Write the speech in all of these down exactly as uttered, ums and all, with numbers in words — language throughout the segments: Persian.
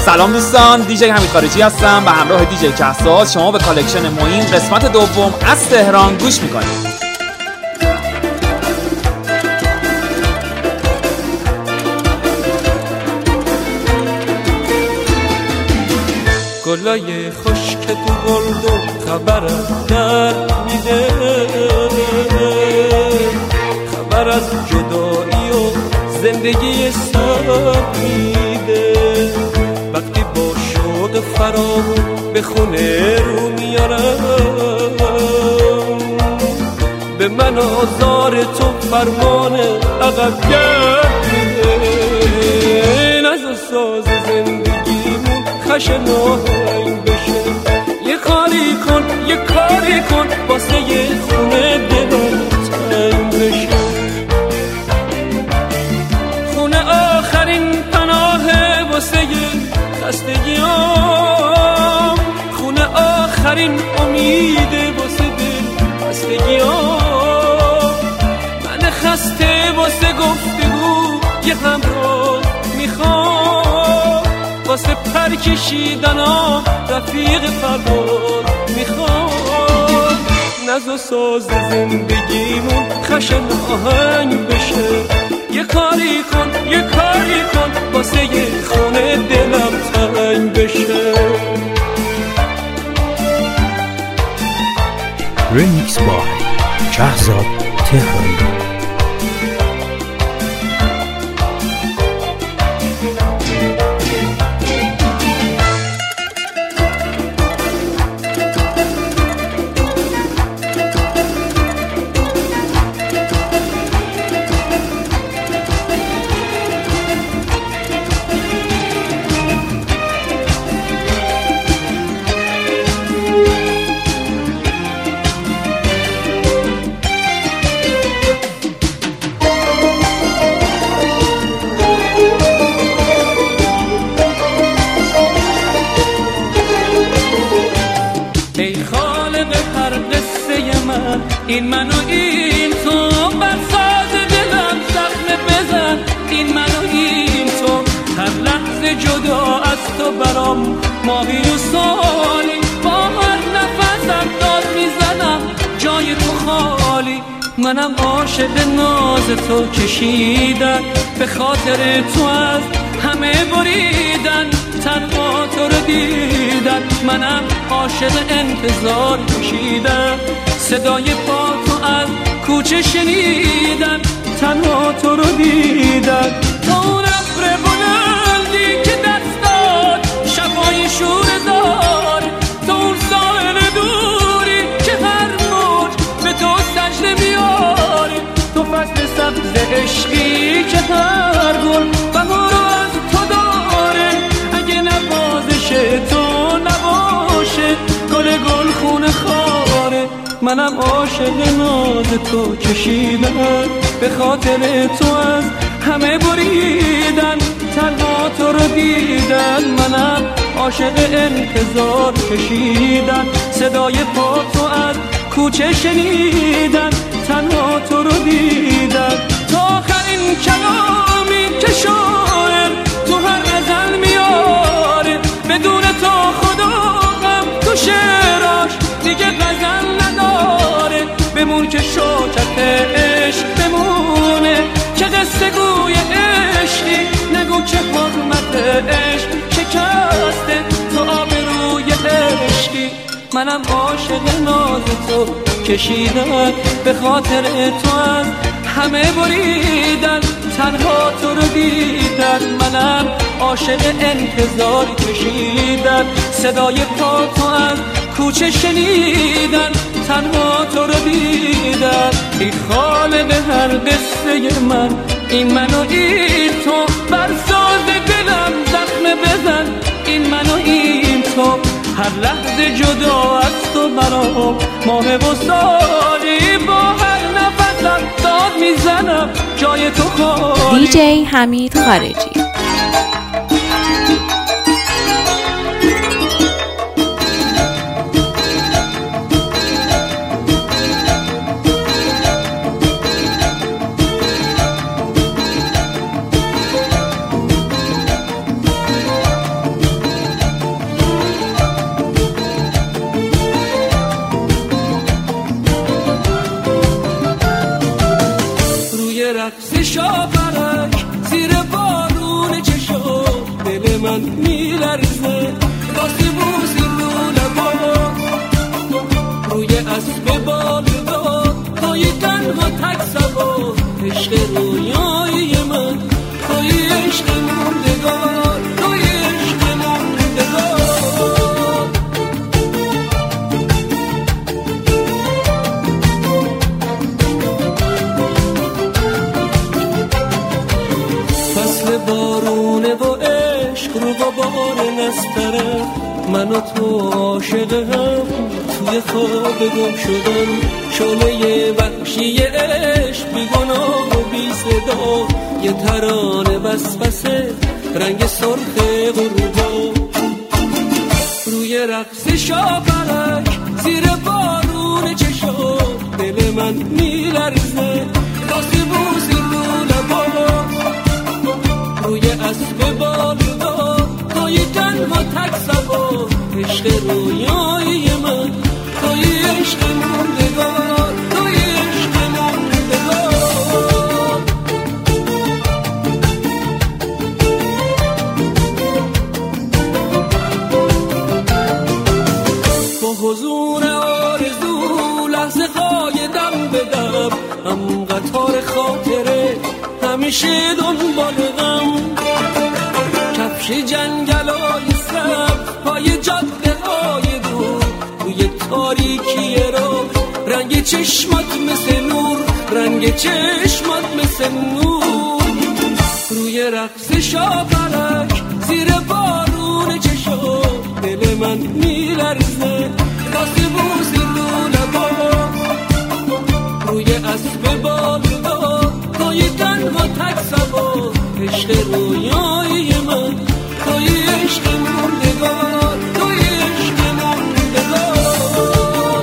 سلام دوستان، دیجی حمید خارجی هستم به همراه دیجی کهساز. شما به کالکشن معین قسمت دوم از تهران گوش میکنید. گلای خشک تو گلدون خبرم در میده، خبر از جدایی و زندگی سر میده. وقتی با شوق فراغون به خونه رو میارم، به من آزار تو فرمان عقب گرد میده. نزا ساز زندگیمون خشن آهنگ بشه، یه کاری کن یه کاری کن واسه یه خونه دلم تنگ بشه. خونه آخرین پناهه واسه خستگیام، خونه آخرین امیده واسه دل خستگیام. من خسته واسه گفتگو یه همراه میخوام، واسه پر کشیدن ها رفیق پرواز میخوام. نزا ساز زندگیمون خشن آهنگ بشه، یه کاری کن یه کاری کن واسه یه خونه دلم تنگ بشه. ریمیکس بای کهزاد تهرانی. این من و این تو بر ساز دلم زخم بزن. این من و این تو هر لحظه جدا از تو برام ماهی و سالی. با هر نفسم داد میزنم جای تو خالی. منم عاشق ناز تو کشیدن، به خاطر تو از همه بریدن. تنها تو رو دیدن، منم عاشق انتظار کشیدن. صدای پا تو از کوچه شنیدن، تنها تو رو دیدن. تو اون ابر بلندی که دست داد شبای شور زار، تو اون ساحل دوری که هر موج به تو سجده میاره. تو فصل سبز عشقی که هر گل بهار از تو داره. اگه نوازش تو نباشه گل گل خونه خاره. منم عاشق ناز تو کشیدن، به خاطر تو از همه بریدن. تنها تو رو دیدن، منم عاشق انتظار کشیدن. صدای پا تو از کوچه شنیدن، تنها تو رو دیدن. تا آخرین کلامی که شاعر تو هر غزل میاره، بدون تو خدا غم تو شعراش دیگه غزل نداره. بمون که شوکت عشق بمونه، که قصه گوی عشقی. نگو که حرمت عشق شکسته تو آبروی عشقی. منم عاشق ناز تو کشیدن، به خاطر تو از همه بریدن. تنها تو رو دیدن، منم عاشق انتظار کشیدن. صدای پا تو از کوچه شنیدن، تنها تو رو دیدن. ای خالق هر قصه من، این من و این تو بر ساز دلم زخم بزن. این من و این تو هر لحظه جدا از تو برام ماه و سالی. با هر نفسم داد میزنم جای تو خالی. دیجی حمید خارجی. من میلرزه واسه موزی رو لبا روی اسب بالدار توی تنها تک سوار عشق رویای من توی عشق موندگار توی عشق موندگار فصل بارونه و عشق رو غبار نستره من و تو عاشق هم توی خواب گم شدن شعله وحشی عشق بی گناه و بی صدا یه ترانه وسوسه رنگ سرخ غروبا روی رقص شاپرک زیر بارون چشم دل من میلرزه واسه بوسی رو لبا روی اسب بالدار توی تنها تک سوار عشق رویای من توی عشق موندگار توی عشق موندگار با حضور آرزو لحظه های دم به دم هم قطار خاطره همیشه دنبال غم کفش جنگلای سبز پای جاده های دور روی تاریکی رو رنگ چشمات مثل نور رنگ چشمات مثل نور روی رقص شاپرک زیر بارون چشم دل من میلرزه واسه بوسی رو لبا روی اسب بالدار توی تنها تک سوار عشق رویای من توی عشق موندگار توی عشق موندگار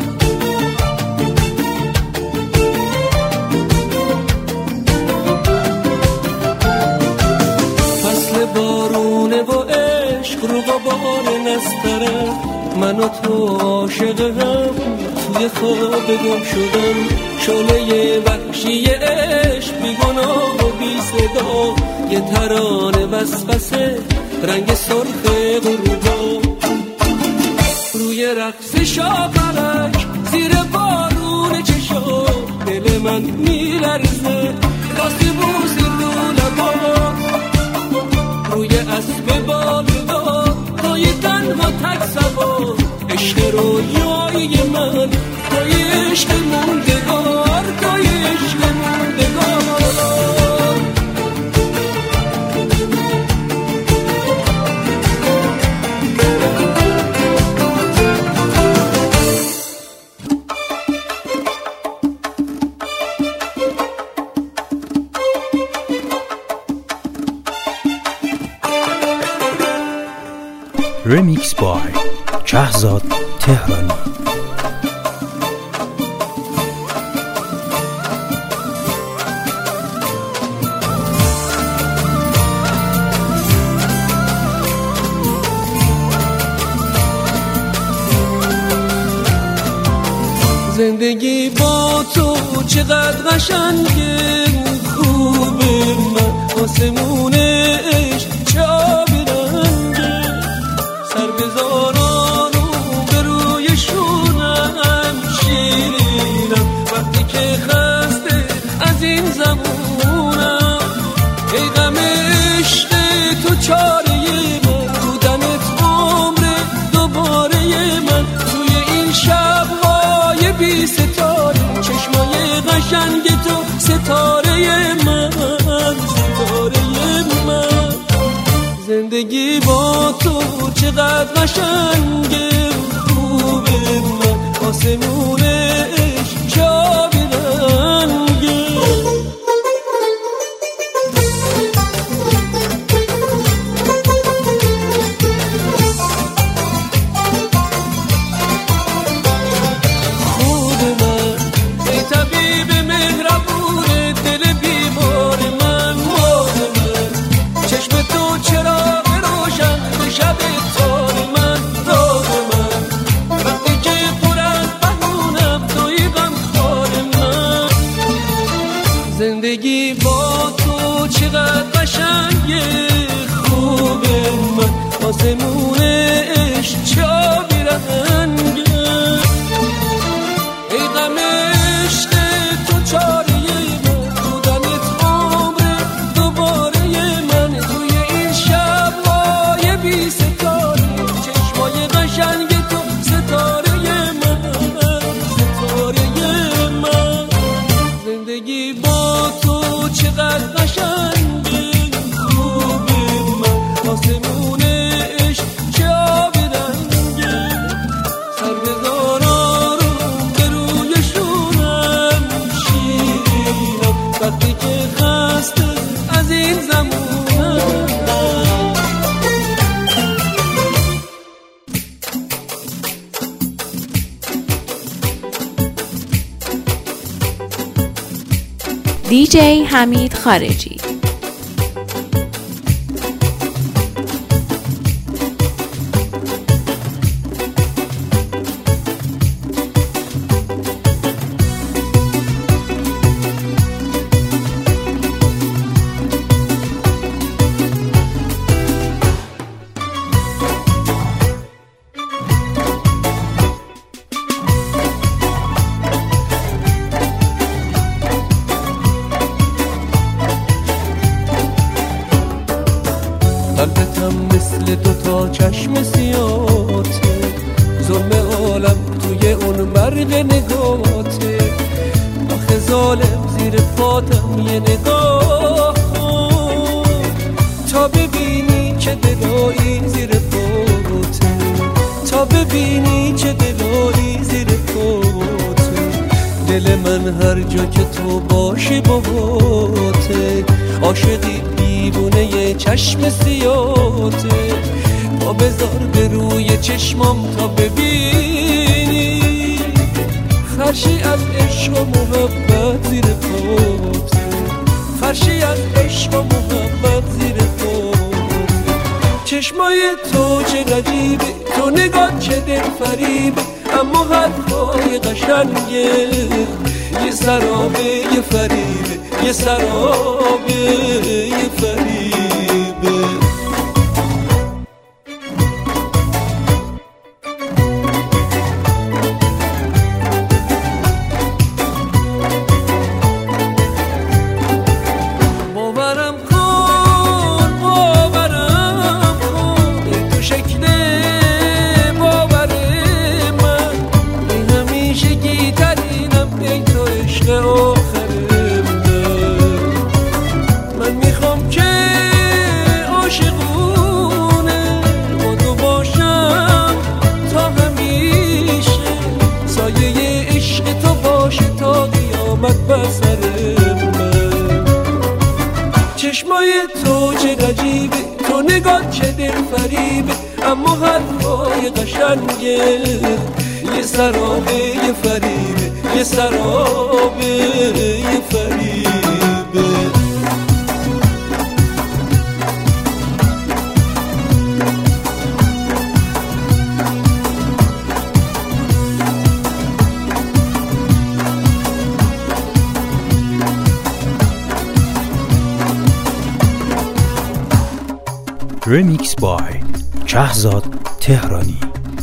فصل بارونه و عشق رو غبار نستره من و تو عاشق هم توی خواب گم شدن شعله وحشی عشق بی گناه و بی صدا یه ترانه وسوسه رنگ سرخ غروبا روی رقص شاپرک زیر بارون چشم دل من میلرزه واسه بوسی رو لبا روی اسب بالدار توی تنها تک سوار عشق رویای من توی عشق موندگار توی عشق موندگار Remix by Shahzad Tehrani. زندگی با تو چقدر قشنگه خوبه من آسمون عشق چه آبی رنگه سر بذاران و به روی شونم شیرینم وقتی که خسته از این زمونم ای غم عشق تو چاره من بودنت عمر دوباره من توی این شب‌های بی ستاره چشمای قشنگ تو ستاره من ستاره من زندگی با تو چقدر قشنگه خوبه من آسمون عشق چه آبی رنگه زندگی با تو چقدر قشنگه خوبه آسمونش چا بیرنگه ای غم عشق تو چاره من بودنت عمر دوباره من توی این شب‌های بی ستاره چشمای قشنگ تو ستاره من ستاره من زندگی با تو چقدر قشنگه خوبه من آسمونش چا بیرنگه سر بذار آروم به روی شونم شیرینم وقتی که خسته از این زمونم دیجی حمید خارجی. قلبتم مثل دوتا چشم سیاته ظلم عالم توی اون برق نگاته آخه ظالم زیر پاتم یه نگاه تا ببینی چه دلایی زیر پاته تا ببینی چه دلایی زیر پاته دل من هر جا که تو باشی باهاته عاشقی دیوونه یه چشم سیاته پا بذار به روی چشمام تا ببینی فرشی از عشق و محبت زیر پاته فرشی از عشق و محبت زیر پاته چشمای تو چه عجیبه تو نگاه چه دل فریبه اما حرفای قشنگه یه سرابه یه فریبه یه سرابه یه فریبه باورم کن باورم کن ای تو شکل باور من ای همیشه گیترینم ای تو عشق آخر من میخوام که عاشقونه با تو باشم تا همیشه سایه عشق تو باشه تا قیامت بر سر من چشمای تو چه عجیبه تو نگاه چه دل فریبه اما حرفای قشنگه یه سرابه یه فریبه یه سرابه یه فریبه رمیکس بای کهزاد تهرانی.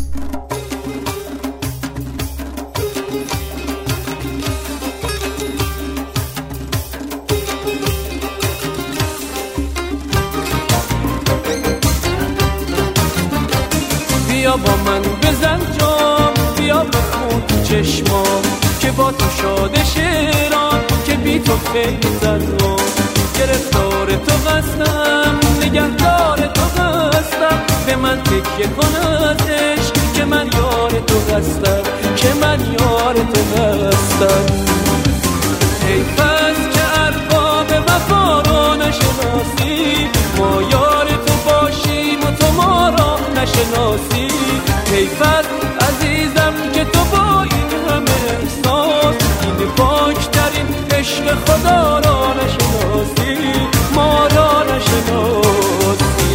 بیا با من بزن جام بیا بخون تو چشمام که با تو شاده شیران که بی تو خیلی زنم گرفتار تو هستم نگهدار تو هستم به من تکیه کن از عشق که من یار تو هستم که من یار تو هستم حیف است که ارباب وفا را نشناسی ما یار تو باشیم و تو ما را نشناسی حیف است عزیزم که تو با این همه احساس این پاکترین عشق خدا را نشناسی ما را نشناسی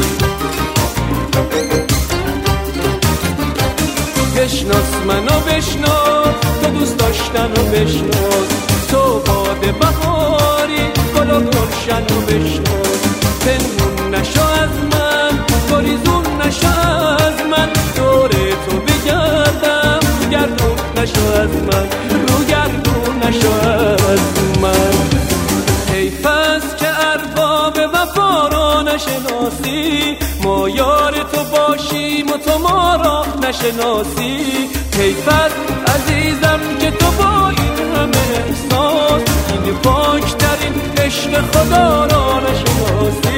بشناس منو بشناس تو دوست داشتن و بشناس تو باد بهاری گل و گلشن و بشناس پنهون نشو از من گریزون نشو از من، دور تو بگردم گردون نشو از من، رو گردون نشو از من. حیف است که ارباب وفا را نشناسی، ما یار تو باشیم و تو ما را نشناسی. حیف است عزیزم که تو با این همه احساس این پاکترین عشق خدا را نشناسی.